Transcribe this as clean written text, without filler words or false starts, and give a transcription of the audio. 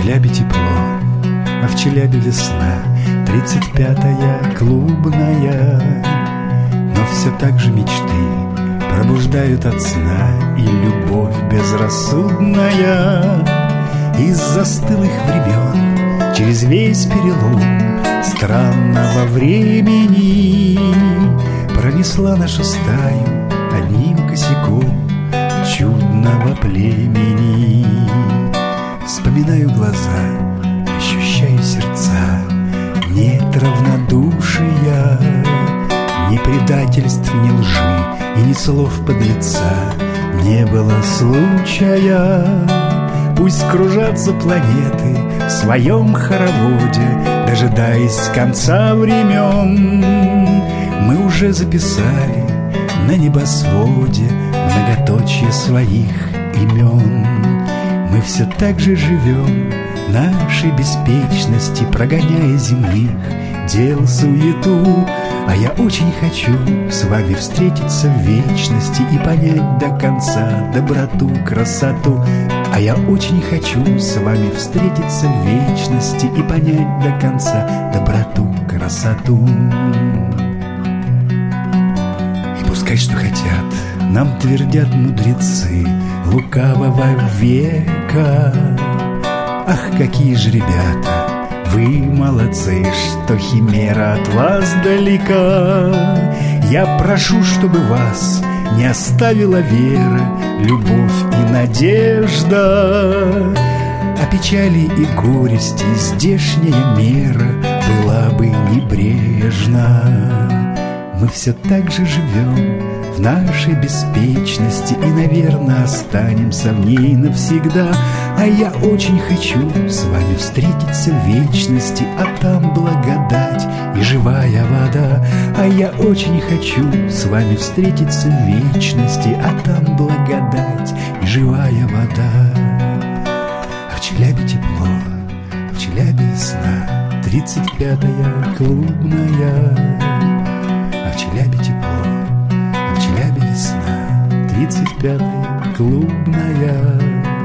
Челябе тепло, а в Челябе весна, 35-я клубная. Но все так же мечты пробуждают от сна, и любовь безрассудная из застылых времен через весь перелом странного времени пронесла нашу стаю одним косяком чудного племени. Вспоминаю глаза, ощущаю сердца, нет равнодушия, ни предательств, ни лжи и ни слов подлеца не было случая. Пусть кружатся планеты в своем хороводе, дожидаясь конца времен. Мы уже записали на небосводе многоточие своих имен. Мы все так же живем нашей беспечности, прогоняя земных дел суету. А я очень хочу с вами встретиться в вечности и понять до конца доброту, красоту. А я очень хочу с вами встретиться в вечности и понять до конца доброту, красоту. И пускай что хотят, нам твердят мудрецы лукавого века. Ах, какие же ребята, вы молодцы, что химера от вас далека. Я прошу, чтобы вас не оставила вера, любовь и надежда. А печали и горести здешняя мера была бы небрежна. Мы все так же живем в нашей беспечности и, наверное, останемся в ней навсегда. А я очень хочу с вами встретиться в вечности, а там благодать и живая вода. А я очень хочу с вами встретиться в вечности, а там благодать и живая вода. А в Челябе тепло, а в Челябе весна, 35-я клубная. А в Челябе тепло, а в Челябе весна, 35-я клубная.